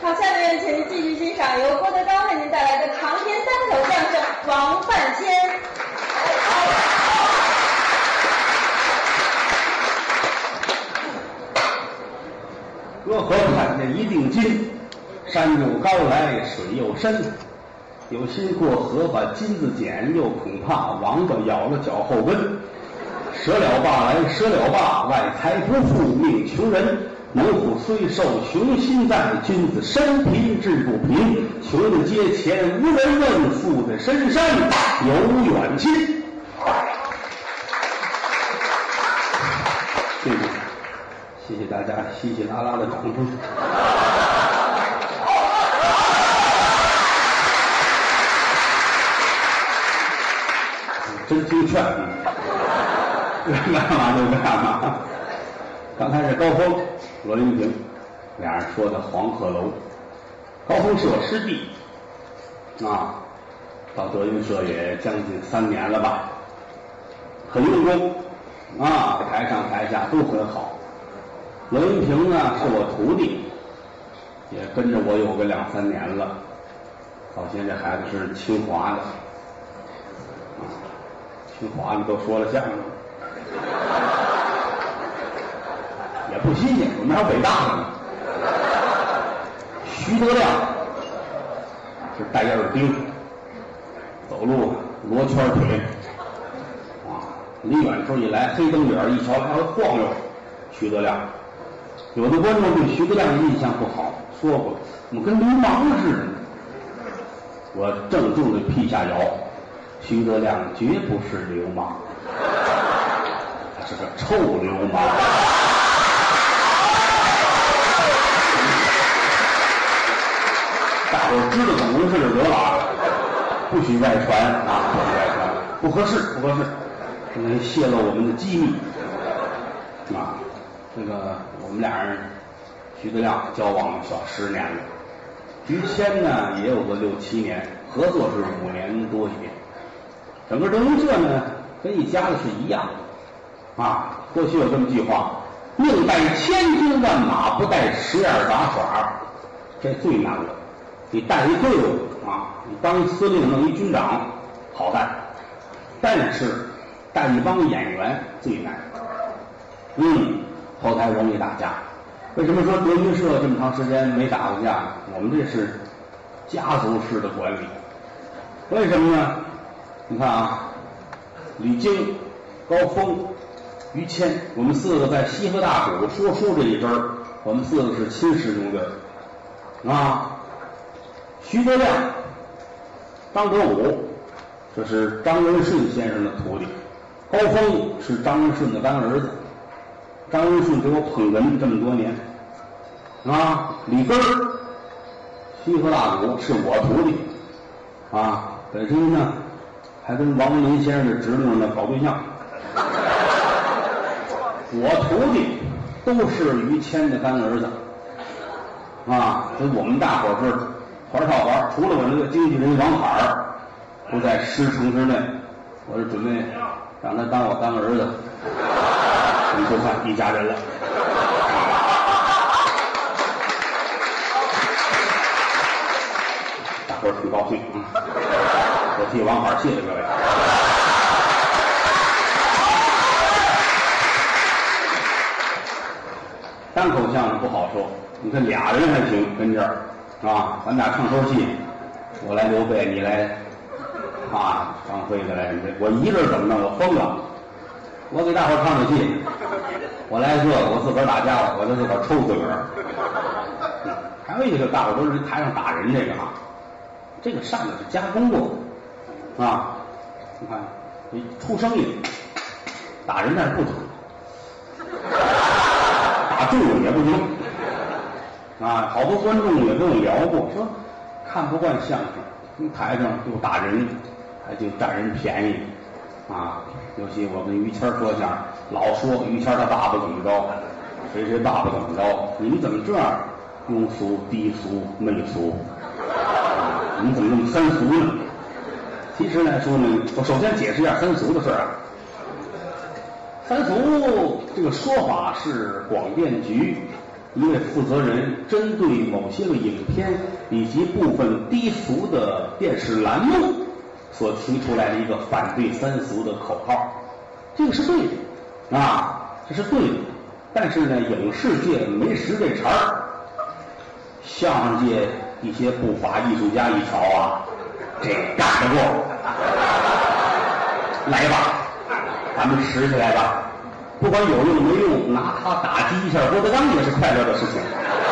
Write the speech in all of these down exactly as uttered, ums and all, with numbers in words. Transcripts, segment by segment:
好，下面请继续欣赏由郭德纲为您带来的长篇单口相声《王半仙》。 隔河看见一锭金，山又高来水又深，有心过河把金子捡，又恐怕王八咬了脚后跟。舍了罢来，舍了罢，外财不富命穷人。猛虎虽瘦穷心在，君子身贫志不贫。穷的街前无人问，富的深山有远亲。谢谢，谢谢大家稀稀拉拉的掌声。真听劝，干嘛就干嘛。刚才是高峰、罗云平俩人说的黄鹤楼。高峰是我师弟啊，到德云社也将近三年了吧，很用功啊，台上台下都很好。罗云平呢是我徒弟，也跟着我有个两三年了。早先这孩子是清华的，啊，清华的都说了相声。也不新鲜，我们还有北大的呢。徐德亮是戴耳钉，走路罗圈腿，啊，离远处一来，黑灯眼一瞧还会晃悠。徐德亮，有的观众对徐德亮的印象不好，说过怎么跟流氓似的。我郑重的辟下谣，徐德亮绝不是流氓，他是个臭流氓。大伙知道怎么回事就得了啊，不许外传啊，不许外传，不合适，不合适，不能泄露我们的机密啊。这个我们俩人，徐德亮交往小十年了，于谦呢也有个六七年，合作是五年多一点。整个德云社呢跟一家子是一样的啊。过去有这么句话：宁带千军万马，不带十二杂耍，这最难了。你带一队伍啊，你当一司令弄一军长好带，但是带一帮演员最难。嗯，后台容易打架。为什么说德云社这么长时间没打过架呢？我们这是家族式的管理。为什么呢？你看啊，李菁、高峰、于谦，我们四个在西河大鼓说书这一支儿，我们四个是亲师兄弟啊。徐德亮、张德武，这是张文顺先生的徒弟。高峰是张文顺的干儿子，张文顺给我捧哏这么多年啊。李根儿，西河大鼓是我徒弟啊，本身呢还跟王文林先生的侄女呢搞对象。我徒弟都是于谦的干儿子啊，所以我们大伙儿是团套玩，除了我那个经纪人王海儿不在师承之内，我是准备让他当我干儿子。我们就算一家人了。大伙儿挺高兴啊！我替王海儿谢谢各位。单口相声不好说，你看俩人还行，跟这儿啊，咱俩唱口戏，我来刘备，你来啊，张飞的来什么的，我一个人怎么弄？我疯了！我给大伙唱个戏，我来这个，我自个儿打架了，我就自个儿抽自个儿。还有一个大伙都是台上打人这个啊，这个上的是加工过的啊。你看，你出声音打人但是不疼，打中了也不行啊。好多观众也跟我聊过，说看不惯相声，台上就打人，还就占人便宜啊。尤其我跟于谦说相声，老说于谦他爸爸怎么着，谁谁爸爸怎么着，你们怎么这样庸俗、低俗、媚俗啊？你们怎么这么三俗呢？其实来说呢，我首先解释一下三俗的事儿啊。三俗这个说法是广电局一位负责人针对某些个影片以及部分低俗的电视栏目所提出来的一个反对三俗的口号，这个是对的啊，这是对的。但是呢，影视界没识这茬儿，相声界一些不法艺术家一瞧啊，这干得过，来吧，咱们拾起来吧。不管有用没用，拿它打击一下郭德纲也是快乐的事情，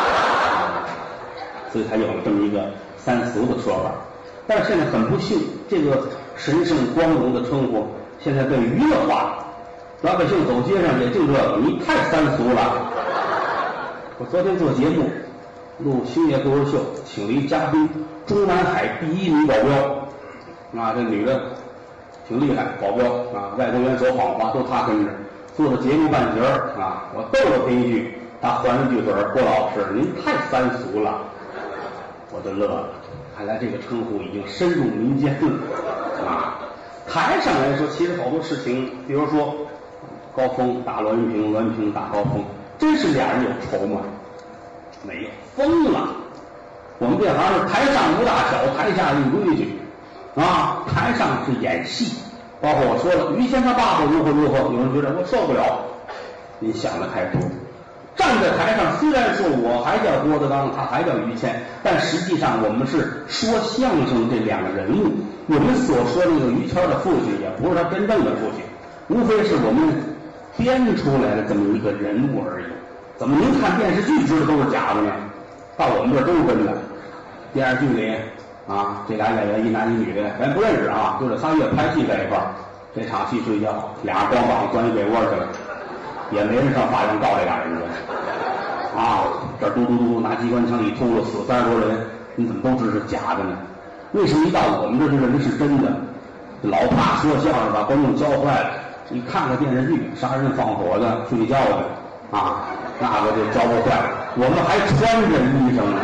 所以才有了这么一个三俗的说法。但是现在很不幸，这个神圣光荣的称呼现在被娱乐化了，老百姓走街上也就这个，你太三俗了。我昨天做节目录星爷脱口秀，请了一嘉宾，中南海第一女保镖啊，这女的挺厉害，保镖啊，外国人说谎话都她跟着。做了节目半截儿啊，我逗了他一句，他还了句嘴儿：“郭老师，您太三俗了。”我就乐了，看来这个称呼已经深入民间了啊。台上来说，其实好多事情，比如说高峰打栾云平，栾云平打高峰，真是俩人有仇吗？没有，疯了。我们这行是台上无大小，台下有规矩啊，台上是演戏。包括我说了，于谦他爸爸如何如何，有人觉得我受不了，你想的太多。站在台上，虽然说我还叫郭德纲，他还叫于谦，但实际上我们是说相声这两个人物。我们所说这个于谦的父亲，也不是他真正的父亲，无非是我们编出来的这么一个人物而已。怎么您看电视剧知道都是假的呢？到我们这儿都是真的。电视剧里啊，这俩演员一男一女的，咱不认识啊，就这仨月拍戏在一块儿，这场戏睡觉，俩人光膀钻一被窝去了，也没人上法院告这俩人去啊。这嘟嘟嘟拿机关枪一突了，死三十多人，你怎么都知是假的呢？为什么一到我们这就认为是真的？老怕说相声把观众教坏了。你看看电视剧，杀人放火的、睡觉的啊，那个就教不坏了。我们还穿着衣裳呢。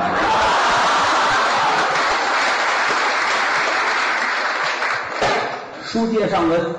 书接上文，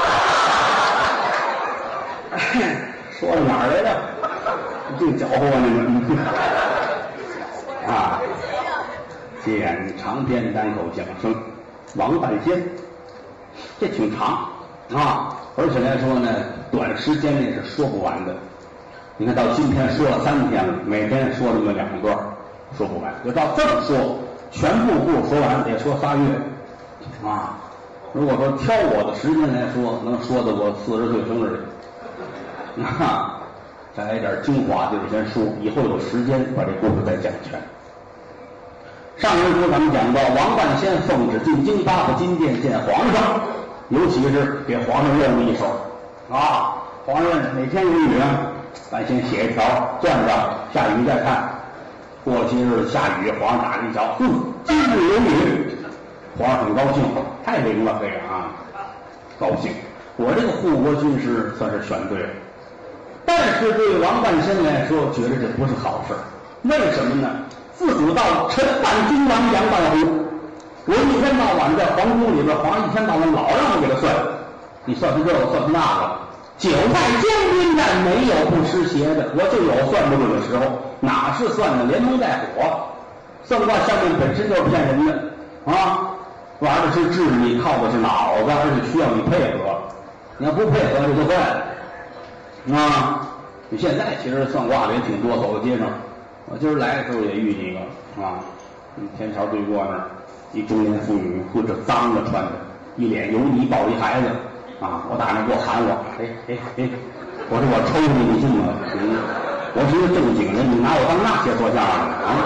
说到哪儿来着？净搅和我那个啊！接演长篇单口相声《王半仙》，这挺长啊，而且来说呢，短时间内是说不完的。你看到今天说了三天了，每天说那么两段，说不完。就照这么说，全部不说完得说仨月啊。如果说挑我的时间来说，能说到我四十岁生日里，啊，再来点精华就是先说，以后有时间把这故事再讲全。上回书咱们讲到，王半仙奉旨进京八府金殿见皇上，尤其是给皇上任务一手啊，皇上哪天有雨啊，咱先写一条攥着，下雨再看。过了些日子下雨，皇上打开一瞧，嗯，今日有雨。皇上很高兴，太灵了，这个啊，高兴。我这个护国军师算是选对了，但是对王半仙来说，觉得这不是好事。为什么呢？自古道臣扮君王，杨扮虎。我一天到晚在皇宫里边，皇上一天到晚老让我给他算，你算出这个，算出那个。久在江边站，没有不湿鞋的。我就有算不准的时候，哪是算的？连蒙带火，算卦相面本身就是骗人的啊。玩的是智力，靠的是脑子，而且需要你配合。你要不配合，这就坏了啊！你现在其实算卦的也挺多，走到街上，我今儿来的时候也遇见一个啊，天桥对过那儿，一中年妇女，混着脏的穿着，一脸油泥，抱一孩子啊！我打那给我喊我，哎哎哎，我说我抽你，你信吗？你，我是一个正经人，你拿我当那些说相声的啊？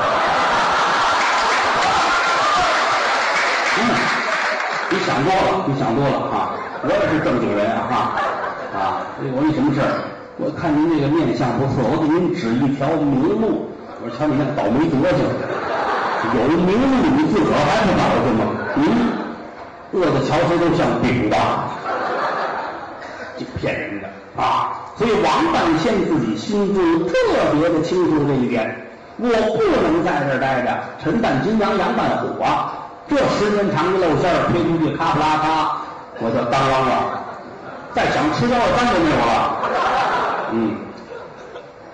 嗯，你想多了，你想多了啊！我也是正经人啊啊！我一什么事儿？我看您这个面相不错，我给您指一条明路。我说瞧你那倒霉德行，有明路你自个儿还不倒去吗？您饿得瞧谁都像饼吧？这骗人的啊！所以王半仙自己心中特别的清楚这一点，我不能在这儿待着，臣扮金羊，羊扮虎啊！这十年长的露馅儿推出去，咔不拉咔，我就当啷了，再想吃腰子干就没有了。嗯，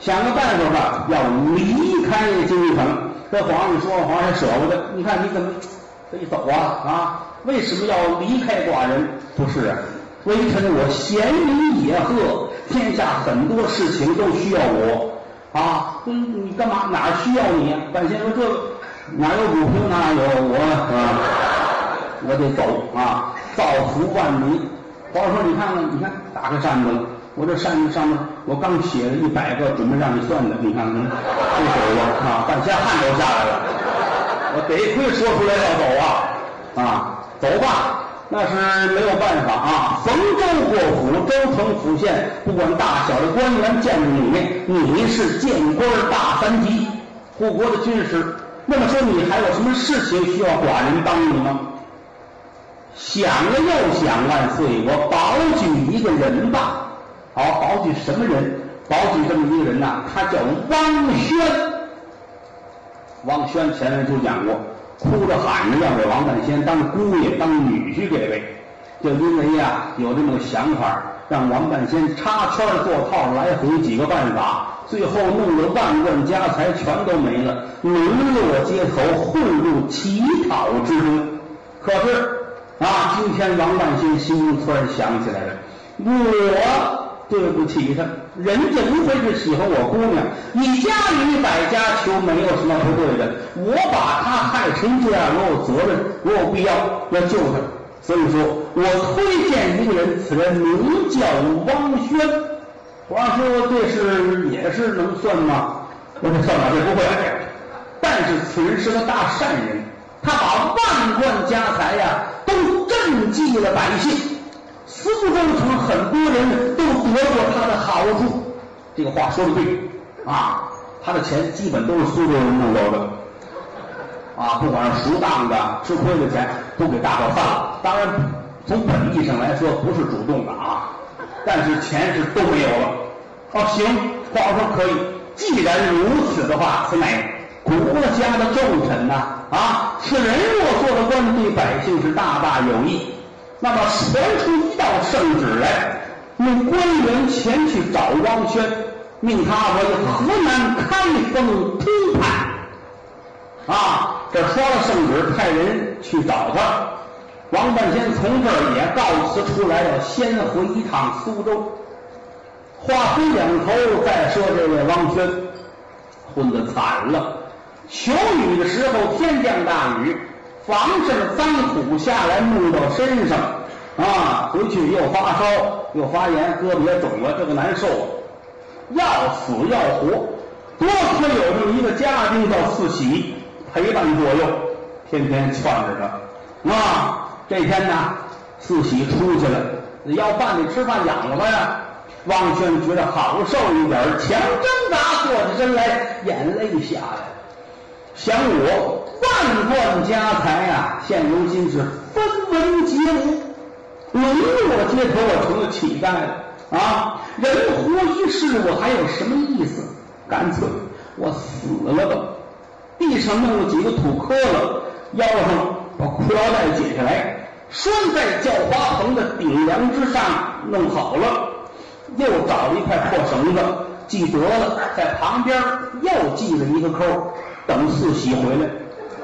想个办法吧，要离开京城。这皇上说，皇上舍不得，你看你怎么可以走啊啊？为什么要离开寡人？不是啊，微臣我贤名野鹤，天下很多事情都需要我啊。嗯，你干嘛？哪儿需要你啊？半仙说这哪有股票哪有我啊？我得走啊，造福万民。皇上说你看看，你看打开扇子了。我这扇子上面，我刚写了一百个，准备让你算的，你看看，这手吧啊，半天汗都下来了。我得亏说出来要走啊啊，走吧，那是没有办法啊。逢州过府，州城府县，不管大小的官员建筑里面，你是谏官大三级，护国的军师。那么说，你还有什么事情需要寡人帮你吗？想了又想，万岁，我保举一个人吧。好，保举什么人？保举这么一个人呐、啊，他叫汪宣。汪宣前文书讲过，哭着喊着要给王半仙当姑爷、当女婿这位，就因为呀、啊、有这么个想法，让王半仙插圈做套，来回几个办法，最后弄得万贯家财全都没了，沦落街头，混入乞讨之中。可是啊，今天王半仙心中突然想起来了，我对不起他，人家无非是喜欢我姑娘，一家与百家求没有什么不对的。我把他害成这样，我有责任，我有必要要救他。所以说我推荐一个人，此人名叫汪宣。皇上说这是也是能算吗？我这算哪这不会，但是此人是个大善人，他把万贯家财呀、啊、都赈济了百姓。苏州城很多人都得过他的好处，这个话说的对啊，他的钱基本都是苏州人弄走的啊，不管是赎当的、吃亏的钱，都给大伙犯了。当然，从本意上来说不是主动的啊，但是钱是都没有了。哦，行，皇上可以。既然如此的话，此乃国家的重臣呐 啊, 啊，此人若做了官，对百姓是大大有益。那么传出一道圣旨来，命官员前去找汪宣，命他为河南开封通判。啊，这说了圣旨，派人去找他。王半仙从这儿也告辞出来，要先回一趟苏州。话分两头，再说这位汪宣，混得惨了。求雨的时候，天降大雨。防上的脏土下来弄到身上啊，回去又发烧又发炎，胳膊也肿了，这个难受，要死要活。多亏有这么一个家丁叫四喜陪伴左右，天天劝着他啊。这天呢，四喜出去了，要饭得吃饭养活呀。汪宣觉得好受一点，强挣扎，坐起身来，眼泪下来了。想我万贯家财啊，现如今是分文皆无，沦落街头，我成了乞丐了啊！人活一世，我还有什么意思？干脆我死了吧！地上弄了几个土坷了，腰上把裤腰带解下来，拴在叫花棚的顶梁之上，弄好了，又找了一块破绳子系得了，在旁边又系了一个扣。等四喜回来，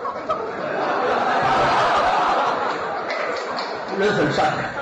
人很善良，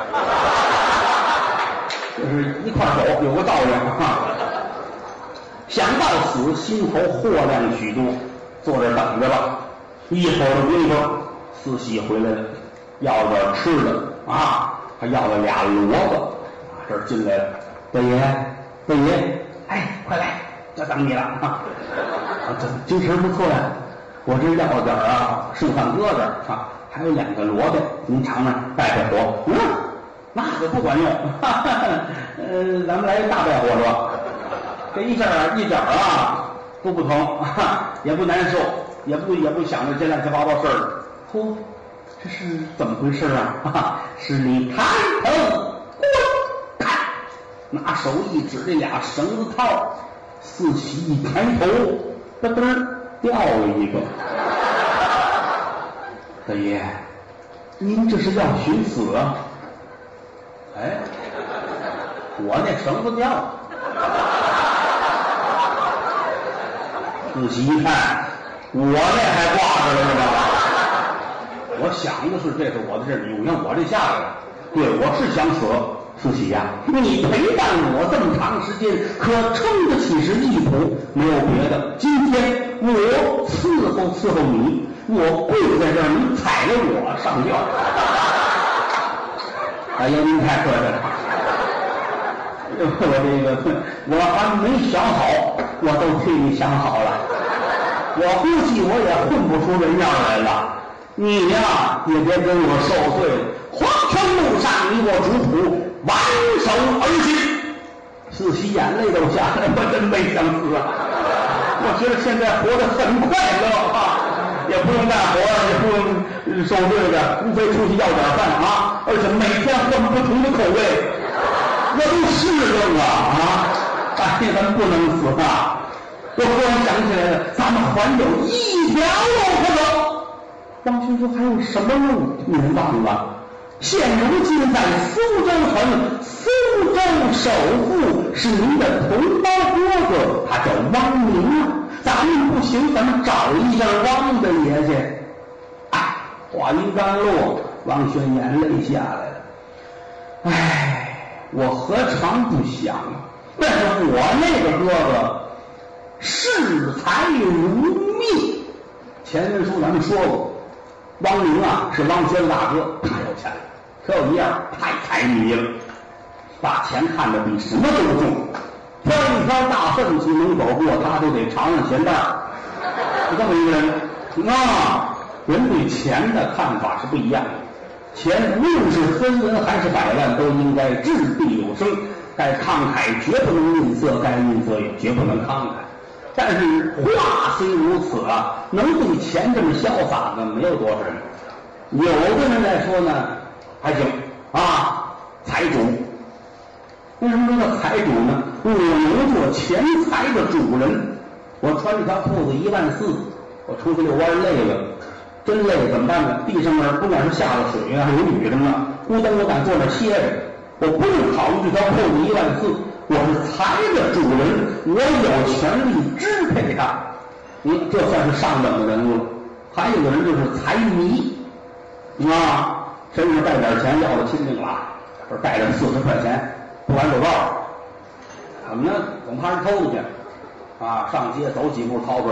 就是一块手有个道理啊。想到死，心头货量许多，坐这等着吧。一会儿的功夫，四喜回来了，要了点吃的啊，还要了俩萝卜啊，这儿进来了，大爷，大爷，哎，快来，就等你了啊。这精神不错呀，我这要了点啊剩饭疙瘩啊，还有两个萝卜，您尝尝败败火。嗯，那个不管用，哈哈哈呃，咱们来大败火是吧？这一阵儿一点儿啊都不疼，哈，也不难受，也不也不想着这乱七八糟事儿。呼，这是怎么回事啊？哈哈，是你抬头观看，拿手一指这俩绳子套，四喜一抬头。咯噔掉了一个，大爷，您这是要寻死啊？哎，我那绳子掉了， 仔细一看，我那还挂着了是吧？我想的是这是我的任务，你看我这下来了，对，我是想死。慈禧呀，你陪伴我这么长时间，可撑得起是一仆，没有别的。今天我伺候伺候你，我跪在这儿，你踩着我上吊。哎呀，您太客气了。我这个我还没想好，我都替你想好了。我估计我也混不出人样来了。你呀，也别跟我受罪。皇城路上，你我主仆挽手而行。慈禧眼泪都下来，我真没想死啊！我觉得现在活得很快乐啊，也不用干活，也不用受罪的，无非出去要点饭啊，而且每天换不同的口味，我都适应了啊！哎呀，咱不能死啊！我忽然想起来了，咱们还有一条路可走。王兄说还有什么路？您忘了？现如今在苏州城，苏州首富是您的同胞哥哥，他叫汪明啊。咱们不行，咱们找一下汪大爷去。哎，话音刚落，王轩眼泪下来了。哎，我何尝不想啊？但是我那个哥哥视财如命。前文书咱们说过，汪明啊是汪轩大哥，太有钱了。可有一样太财迷了，把钱看得比什么都重，挑一挑大粪从门口过，他都得尝尝钱袋儿。是这么一个人，那人对钱的看法是不一样的。钱无论是分文还是百万，都应该掷地有声，该慷慨绝不能吝啬，该吝啬也绝不能慷慨。但是话虽如此啊，能对钱这么潇洒的没有多少人。有的人来说呢还行啊，财主。为什么说财主呢？我能做钱财的主人。我穿这条裤子一万四，我出去遛弯累了，真累怎么办呢？地上面不管是下了水啊，还有雨什么的，咕噔我敢坐那歇着。我不用考虑这条裤子一万四，我是财的主人，我有权利支配它。你这算是上等的人物了。还有的人就是财迷啊。身上带点钱要了亲命了，这带着四十块钱不完走道，怎么呢？总怕人偷的去啊！上街走几步掏出来，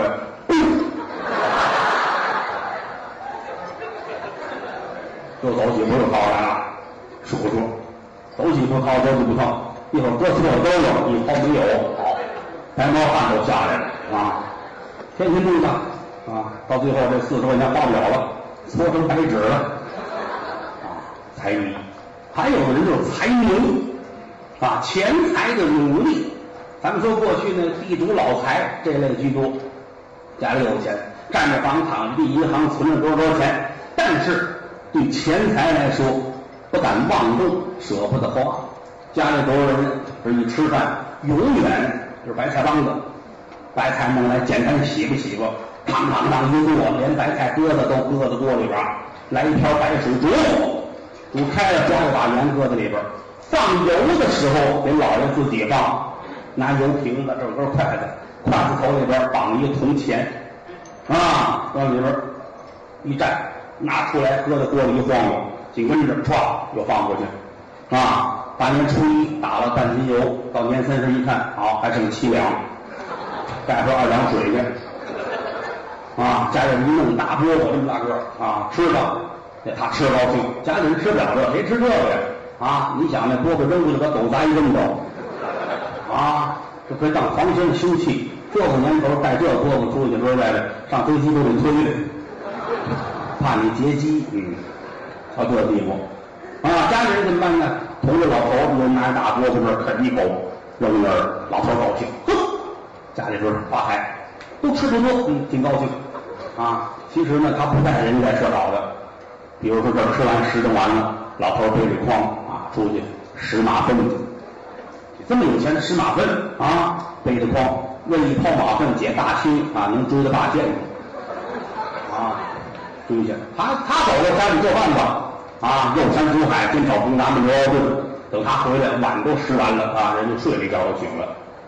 又走几步又掏出来了，数数，走几步掏，走几步掏，一会儿搁错了兜了，一掏没有，好，白毛汗都下来了啊！天天路上啊，到最后这四十块钱花不了了，搓成白纸了。财迷，还有的人就是财奴啊，钱财的奴隶。咱们说过去呢，地主老财这类居多，家里有钱，占着房躺着地，银行存着多少多少钱，但是对钱财来说不敢妄动，舍不得花。家里多少人，这一吃饭永远就是白菜帮子，白菜弄来简单洗吧洗吧，嘡嘡嘡一做，连白菜疙瘩都搁在锅里边，来一瓢白水煮。煮开了，抓一把盐搁在里边，放油的时候给老爷自己放，拿油瓶子这有根筷子，筷子头里边绑一铜钱，啊，往里边一蘸，拿出来搁在锅里一晃悠，紧跟着唰又放过去，啊，大年初一打了半斤油，到年三十一看，好还剩七两，再喝二两水去，啊，家人一弄大饽饽这么大个啊，吃吧。他吃高兴，家里人吃不了这，谁吃这个呀？啊，你想那饽饽扔出去，把狗杂一扔走，啊，这可以当皇亲休戚。这个年头带这饽饽出去说实在的，上飞机都得推的，怕你劫机，嗯，到这地步，啊，家里人怎么办呢？同着老头又拿大饽饽这啃一口，扔那儿，老头高兴，哼，家里边发财，都吃不多，嗯，挺高兴，啊，其实呢，他不带人家设好的。比如说这吃完十顿完了，老头背着筐啊出去拾马粪去，这么有钱的拾马粪啊，背着筐为一泡马粪解大清啊，能追到大县去啊，追去。他他走了，家里做饭吧啊，肉山猪海，煎炒烹炸焖牛熬炖，等他回来碗都吃完了啊，人就睡了一觉就醒了。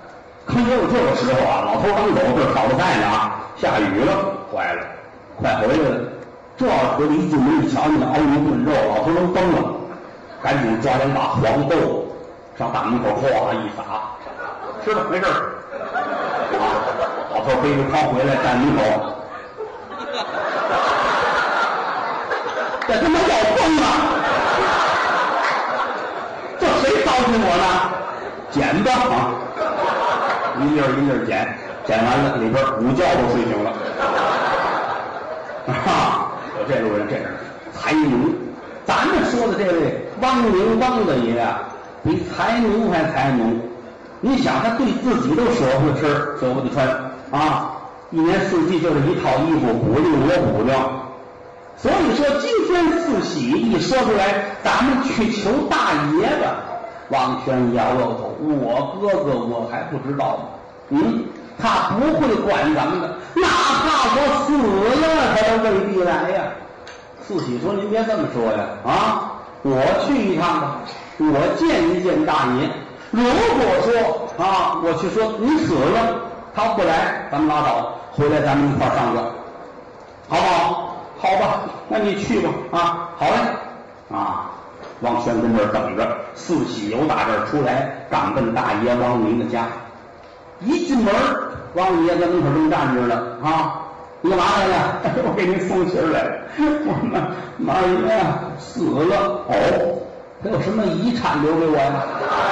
可也有这个时候啊，老头刚走，这儿炒着菜呢啊，下雨了，坏了，快回来了。这回来一进门一瞧，那熬一顿肉，老头都崩了，赶紧抓两把黄豆上大门口哗一撒，吃吧，没事儿。啊，老头背着筐回来站门口，这他妈要疯了！这谁糟践我呢？捡吧啊！一粒儿一粒儿捡，捡完了里边午觉都睡醒了。啊，有这路人，这是财奴。咱们说的这位汪宁汪大爷啊，比财奴还财奴。你想，他对自己都舍不得吃，舍不得穿啊，一年四季就这一套衣服，补丁我补丁。所以说，今天四喜一说出来，咱们去求大爷的。王轩摇摇头，我哥哥我还不知道呢。嗯，他不会管咱们的，哪怕我死了，他都未必来呀。四喜说：“您别这么说呀，啊，我去一趟吧，我见一见大爷。如果说啊，我去说你死了，他不来，咱们拉倒，回来咱们一块儿上课，好不好？好吧，那你去吧，啊，好嘞，啊。”王轩跟这儿等着，四喜由打这儿出来，赶奔大爷王明的家。一进门，王爷在门口正站着呢，啊，你干嘛来了？我给您送信儿来了。我说马爷死了。哦，他有什么遗产留给我呀？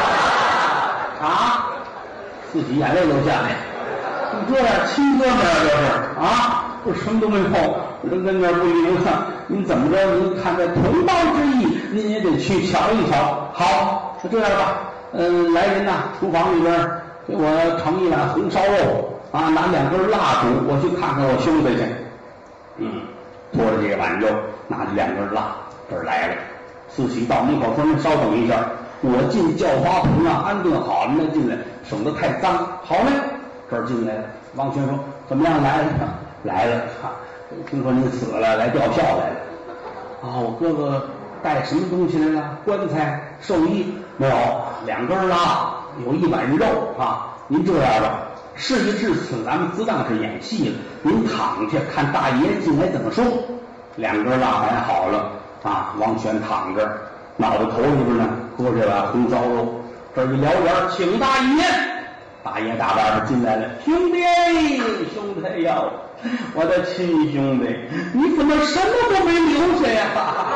啊，四喜眼泪流下来。你这样亲哥们儿这是啊？我什么都没有，人跟那儿不灵了。您怎么着？您看在同胞之意，您也得去瞧一瞧。好，就这样吧。嗯，来人呐，厨房里边给我盛一碗红烧肉啊，拿两根蜡烛，我去看看我兄弟去。嗯，拖着这个碗肉，拿着两根蜡，这儿来了。四喜到门口说：“您稍等一下，我进叫花棚啊，安顿好了再进来，省得太脏。”好嘞，这儿进来了。王轩说：“怎么样？来了？来了。哈，听说您死了，来吊孝来了。啊，我哥哥带什么东西来了？棺材、寿衣没有？两根蜡，有一碗肉啊。您这样吧，事已至此，咱们自当是演戏了。您躺下，看大爷进来怎么说。两根蜡摆好了啊，王轩躺着，脑袋头里边呢搁这碗红烧肉。这一聊天，请大爷。大爷打外边进来了，兄弟，兄弟呀，我的亲兄弟，你怎么什么都没留下呀？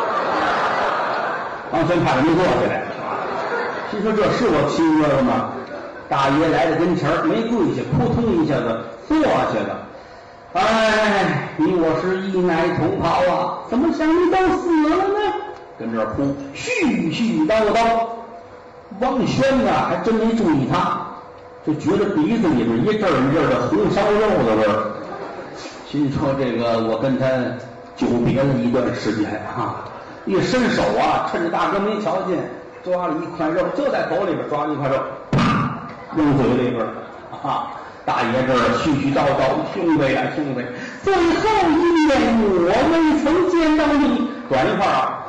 王轩差点没坐下来，心说这是我亲哥哥吗？大爷来到跟前儿，没跪下，扑通一下子坐下了。哎，你我是一奶同胞啊，怎么想你都死了呢？跟这儿哭，絮絮叨叨。王轩呢，还真没注意他。就觉得鼻子里边一阵一阵的红烧肉的味儿，心说这个我跟他久别了一段时间啊，一伸手啊，趁着大哥没瞧见，抓了一块肉，就在口里边抓了一块肉，啪扔嘴里边啊。大爷这儿絮絮叨叨，兄弟呀兄弟，最后一面我未曾见到你，短一块啊。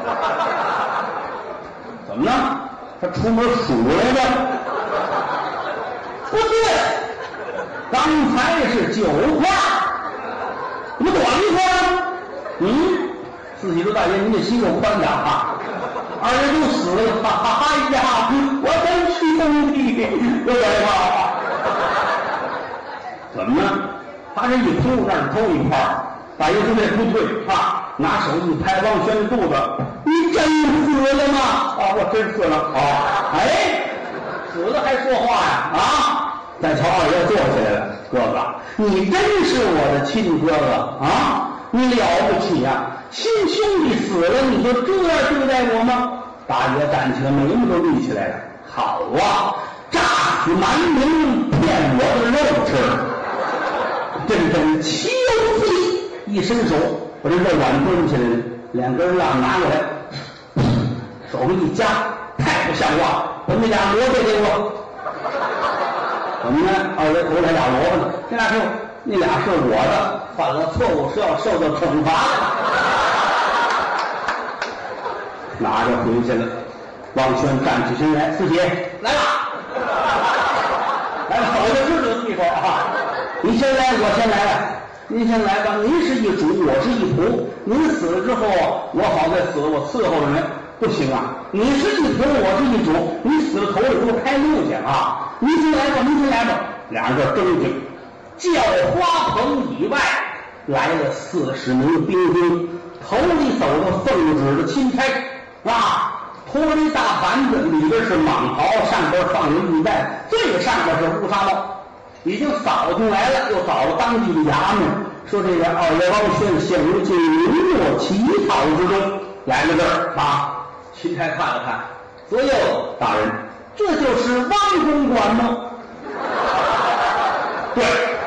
怎么呢？他出门数来的。不对，刚才是九块，怎么短一块呢？嗯，四喜说大爷，您这心够宽的啊！二人都死了，哈哈！哎呀，我真兄弟，有点话。怎么呢？他这一偷，那是偷一块。大爷说这不对啊，拿手一拍王轩的肚子，你真死了吗？啊，我真死了。啊，哎，死了还说话呀？啊！再瞧二爷坐起来了，哥哥，你真是我的亲哥哥啊！你了不起呀、啊！亲兄弟死了，你就这样对待我吗？大爷站起来，眉毛都立起来了。好啊，诈死蛮民，骗我的肉吃，真真岂有此理！一伸手，把这肉碗端起来了，两根蜡拿过来，手上一夹，太不像话！把那俩萝卜给我。怎么呢？二爷头来俩萝卜呢？这俩是那俩是我的，犯了错误是要受到惩罚的。拿着回去了。王轩站起身来，四姐来了， 哎，早就知道这么一说啊！你先来，我先来吧。您先来吧，您是一主，我是一仆。您死了之后，我好再死，我伺候着您，不行啊！你是一仆，我是一主，你死了头里给我开路去啊！您先来吧，您先来吧。俩人这争去，叫花棚以外来了四十名兵丁，头里走着奉旨的钦差啊，拖着一大板子，里边是蟒袍，上边放着玉带，最上边是乌纱帽。已经扫进来了，又找了当地的衙门，说这个二爷王宣现如今名落乞讨之中，来了这儿啊。钦差看了看，左右大人，这就是汪公馆吗？对，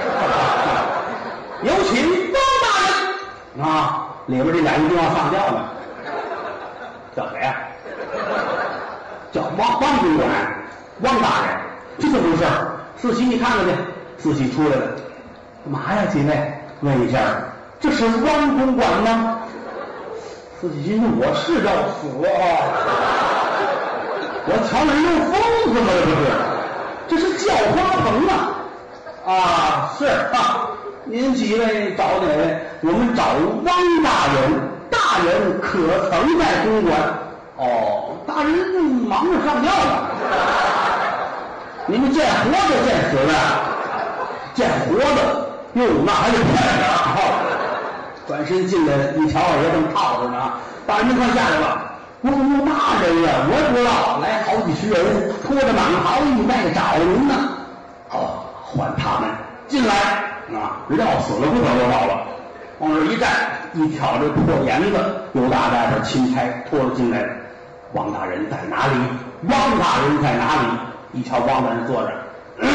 有请汪大人啊！里边这俩人就要上轿呢，叫谁呀、啊？叫汪汪公馆，汪大人，这怎么回事？四喜，你看看去。四喜出来了，干嘛呀？几位，问一下，这是汪公馆吗？四喜心说：“我是要死啊！我瞧人用疯子吗？这不是，这是叫花棚啊！啊，是啊，您几位找哪位？我们找汪大人，大人可曾在公馆？哦，大人正忙着上轿呢。你们见活的见死的？见活的，哟，那还得快点啊！转身进来一瞧，二爷正套着呢，大人快下来了。我怎么有那人呀？我也不知道，来好几十人，拖着蟒袍一带找您呢。哦，换他们进来啊！撂死了不可多少了。往这一站，一挑这破帘子，有大外边钦差拖着进来了。汪大人在哪里？汪大人在哪里？一瞧汪大人坐着。嗯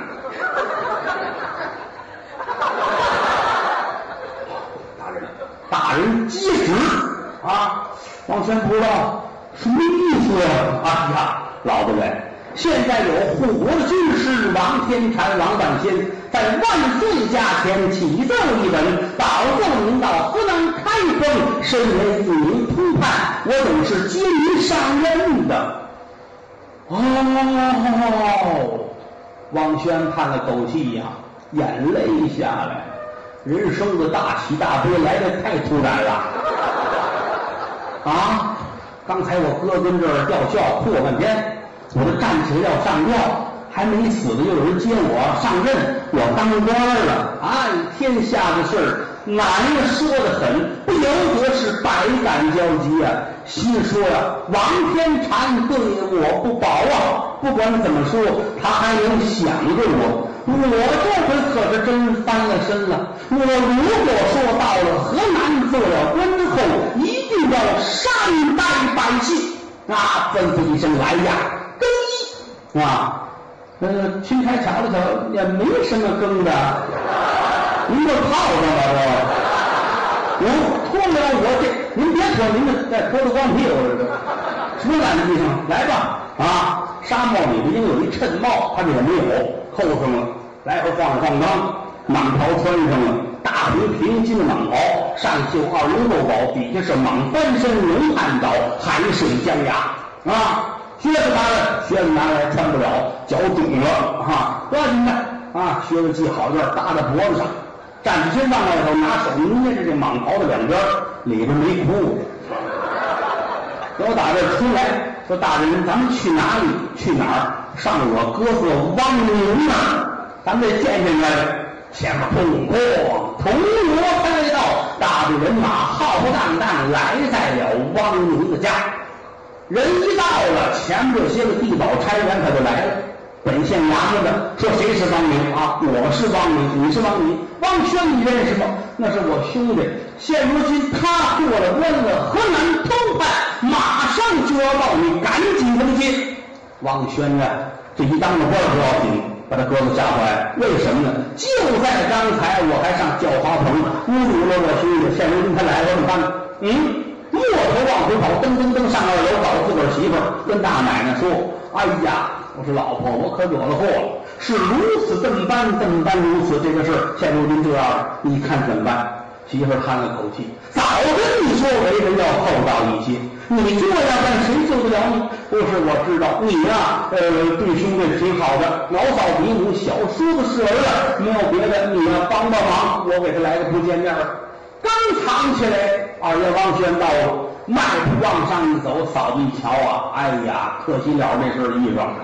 大人接旨啊！王宣不知道什么意思呀？哎呀，老子嘞！现在有护国的军师王天禅、王半仙，在万岁驾前启奏一本，保奏您到河南开封，身为一名通判，我总是接您上任的。哦，王宣叹了口气呀、啊，眼泪下来。人生的大喜大悲来得太突然了啊！刚才我哥跟这儿吊孝哭我半天，我这站起来要上吊，还没死的又有人接我上任，我当官了。哎，天下的事儿哪一个说得很，不由得是百感交集啊！心说呀、啊，王天禅对我不薄啊，不管怎么说，他还能想着我。我这回可是真翻了身了。我如果说到了河南做了官之后，一定要善待百姓啊！吩咐一声来呀，更衣啊！呃，钦差瞧了瞧，也没什么更的，您就套上吧，我我脱了我这，您别脱，您这再脱了光屁股这个，什么烂衣裳？来吧啊！纱帽里边应有一衬帽，他这也没有。扣上了，来回晃着晃荡，蟒袍穿上了，大红平金的蟒袍，上绣二龙斗宝，底下是蟒翻身龙汉爪，海水江崖啊！靴子拿来，靴子拿来穿不了，脚肿了啊！抓紧的啊！靴子系好点，搭在脖子上，站起身往外头，拿手捏着这蟒袍的两边，里边没裤子。等我打这出来，说大人，咱们去哪里？去哪儿？上我哥哥汪宁那儿，咱们得见见他。前面砰砰，铜锣开道，大队人马浩浩荡荡来在了汪宁的家。人一到了，前面这些个地保差员他就来了。本县衙门的说谁是汪宁啊？我是汪宁，你是汪宁。汪宣你认识吗？那是我兄弟。现如今他做了官了，河南通判，马上就要到你，赶紧登接。汪宣啊，这一当了官不要紧，把他哥哥吓坏了。为什么呢？就在刚才我还上叫花棚侮辱了我兄弟，现如今他来了，怎么办？嗯，摸头往回跑，噔噔噔上二楼找自个儿媳妇儿，跟大奶奶说：“哎呀，我说老婆，我可惹了祸了，是如此这么般，这么般如此这个事儿，现如今这样，你看怎么办？” 媳妇叹了口气，早跟你说为人要厚道一些，你这样干谁救得了你？不是，我知道你呀、啊，呃，对兄弟挺好的，老嫂比母，小叔子是儿子，没有别的，你呀、啊、帮帮忙，我给他来个不见面。刚藏起来，二爷王宣到了，迈步往上一走，嫂子一瞧啊，哎呀，可惜了这身衣裳。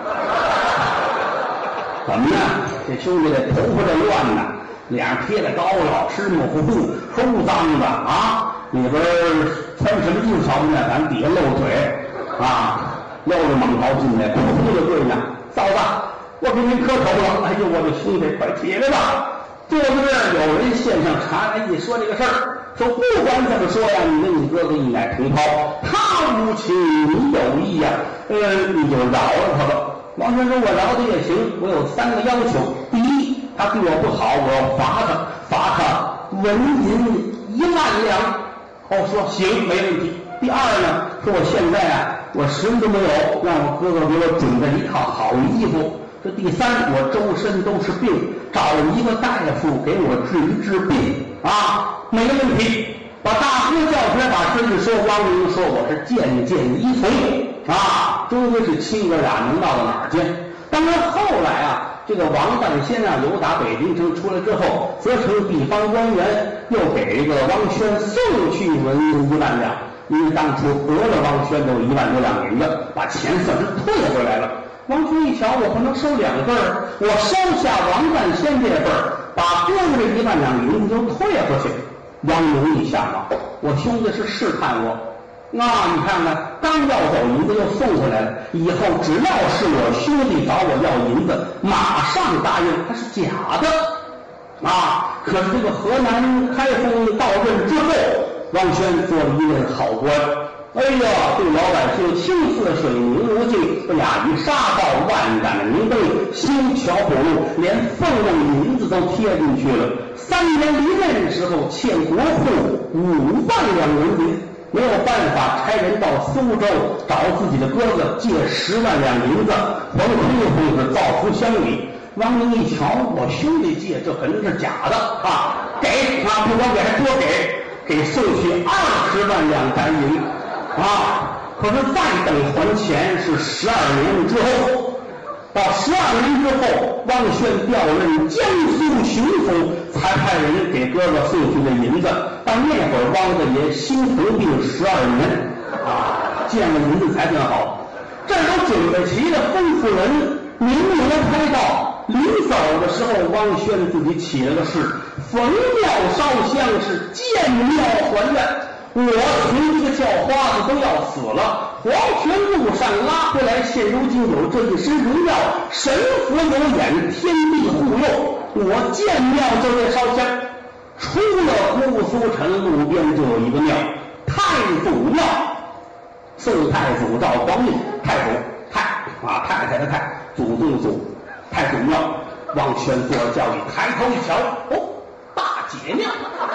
怎么呢？这兄弟这头发这乱呢，脸上贴着膏药，湿模糊糊，齁脏的啊！里边穿什么衣服瞧不见，咱底下露腿啊，露着蟒袍进来，扑扑就跪下，嫂子，我给您磕头了。哎呦，我的兄弟，快起来吧！坐在这儿，有人献上茶来一说这个事儿，说不管怎么说呀，你跟你哥哥一奶同胞，他无情，你有意呀，呃，你就饶了他吧。王宣说：“我饶他也行，我有三个要求。第一，他对我不好，我要罚他，罚他纹银一万两。”哦，说行，没问题。第二呢，说我现在啊，我什么都没有，让我哥哥给我准备一套好衣服。这第三，我周身都是病，找一个大夫给我治一治病啊，没问题。把大哥叫出来，把事一说，汪明说我是件件依从啊，终归是亲哥俩能闹到哪儿去？当然后来啊，这个王半仙啊，由打北京城出来之后，责成地方官员，又给这个汪宣送去纹银一万两，因为当初讹了汪宣都一万多两银子，把钱算是退回来了。王宣一瞧，我不能收两份儿，我收下王半仙这份儿，把哥哥这一万两银子就退回去。汪明一想啊，我兄弟是试探我，那你看看，刚要走银子又送回来了，以后只要是我兄弟找我要银子，马上答应，他是假的啊。可是这个河南开封到任之后，汪宣做了一任好官，哎呀，对老百姓清似水明如镜，哎呀，以沙道万盏明灯，修桥补路，连俸禄银子都贴进去了。三年离任的时候，欠国库五万两人民，没有办法，差人到苏州找自己的哥哥借十万两银子，黄坤会是造福乡里。汪明一瞧，我兄弟借，这肯定是假的啊！给啊，不光给，还多给，给送去二十万两白银啊！可是再等还钱是十二年之后。到十二年之后，汪宣调任江苏巡抚，才派人给哥哥送去的银子。到那会儿，汪大爷心疼病十二年啊，见了银子才算好。这都准备齐了，吩咐人明媒拍到。临走的时候，汪宣自己起了个誓：焚庙烧香，是建庙还愿。我从这个叫花子都要死了，黄泉路上拉回来，现如今有这一身荣耀，神佛有眼，天地护佑，我建庙就得烧香。出了姑苏城，路边就有一个庙，太祖庙。宋太祖赵匡胤，太祖太啊，太太的太，祖宗的祖，太祖庙。汪宣坐着轿椅，抬头一瞧，哦，大姐庙。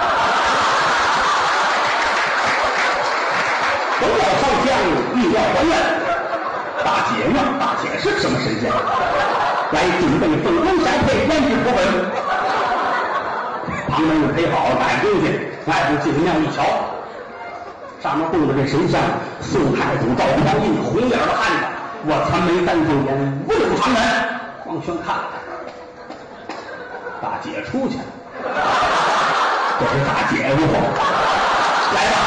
焚庙烧香，立庙还愿。大姐庙，大姐是什么神仙？来准备凤冠霞帔，胭脂符粉。旁边就陪好了摆东西，来就进庙一瞧，上面供着这神像，宋太祖赵匡胤，红脸的汉子，我残眉三凤眼，五柳长髯。汪宣看了，大姐出去了，这是大姐夫，来吧。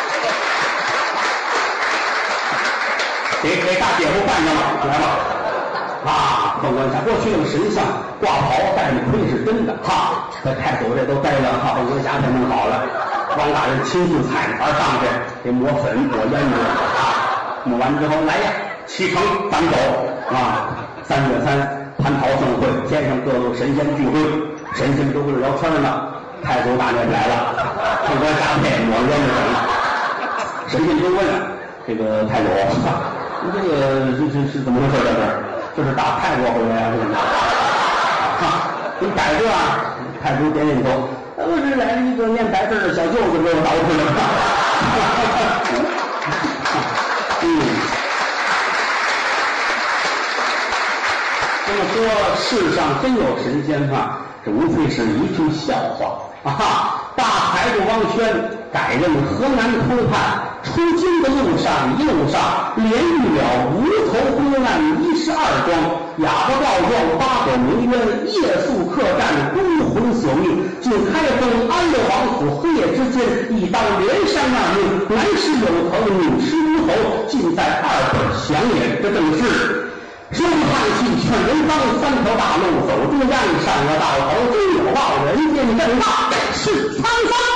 给给大姐夫办上了，来吧！啊，凤冠霞，过去那个神像挂袍戴着盔是真的，哈，这太祖这都戴了，哈，凤冠霞才弄好了。汪大人亲自踩着牌上去，给抹粉抹胭脂啊，抹完之后来呀，启程咱走啊！三月三蟠桃盛会，天上各路神仙聚会，神仙都跟着聊天呢。太祖大年来了，凤冠霞帔抹胭脂粉，神仙都问了这个太祖。这个这这是怎么回事？在这儿，这是打泰国回来啊？是吗？啊，你摆这啊？太祖点点头，那不是来了一个念白字的小舅子给我捯饬的吗？嗯，这么说，世上真有神仙吗？这无非是一句笑话啊！大财主汪宣改任河南通判，出京的路上一路上连遇了无头昏暗一十二桩，哑巴告状八斗鸣冤，夜宿客栈孤魂索命，进开封安乐王府黑夜之间一刀连伤二命，男尸有头女尸无头，尽在二本详演。这正是说不叹气劝人方，三条大路走中央，上了道头终有报，人间正道是沧桑。